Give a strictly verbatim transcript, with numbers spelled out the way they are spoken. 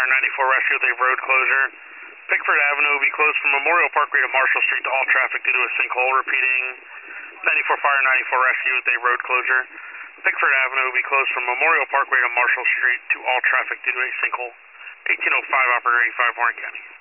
Fire ninety-four Rescue with a road closure. Pickford Avenue will be closed from Memorial Parkway to Marshall Street to all traffic due to a sinkhole. Repeating, ninety-four Fire ninety-four Rescue with a road closure. Pickford Avenue will be closed from Memorial Parkway to Marshall Street to all traffic due to a sinkhole. eighteen oh five, Operator eighty-five, Warren County.